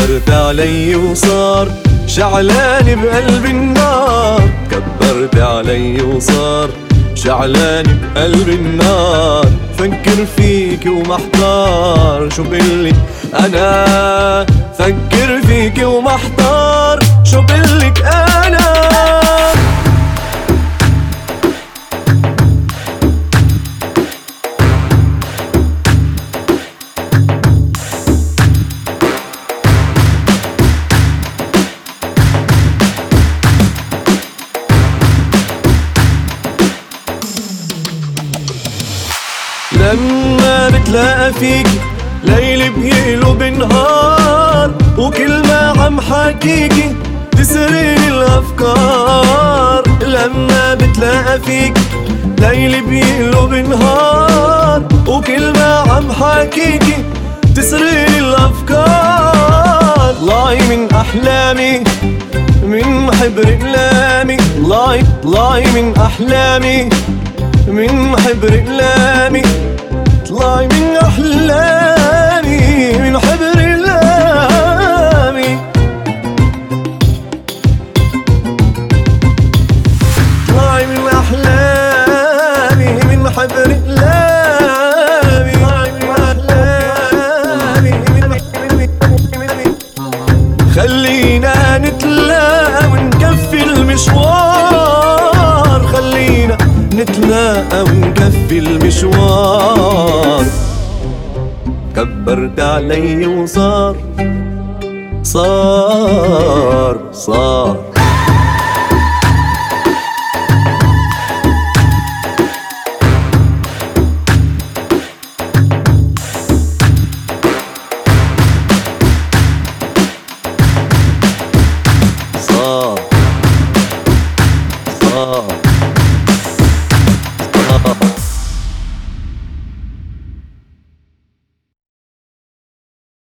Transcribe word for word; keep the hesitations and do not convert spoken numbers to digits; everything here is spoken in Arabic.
كبرت علي وصار شعلان بقلب النار، كبرت علي وصار شعلان بقلب النار. فكر فيك ومحتار شو بقلك أنا، فكر فيك ومحتار شو بقلك أنا. لما بتلاقى فيك ليل بيقلب نهار، وكل ما عم حكيكي تسرقني الأفكار. لما بتلاقى فيك ليل بيقلب نهار، وكل ما عم حكيكي تسرقني الأفكار. طلعي من أحلامي من حبر أقلامي، طلعي طلعي من أحلامي من حبر أقلامي، طلعي من أحلامي من حبر أقلامي. طلعي من أحلامي من حبر أقلامي، طلعي من أحلامي من. خلينا نتلاقى ونكفي المشوار، خلينا نتلاقى ونكفي المشوار. كبرت علي وصار صار صار صار صار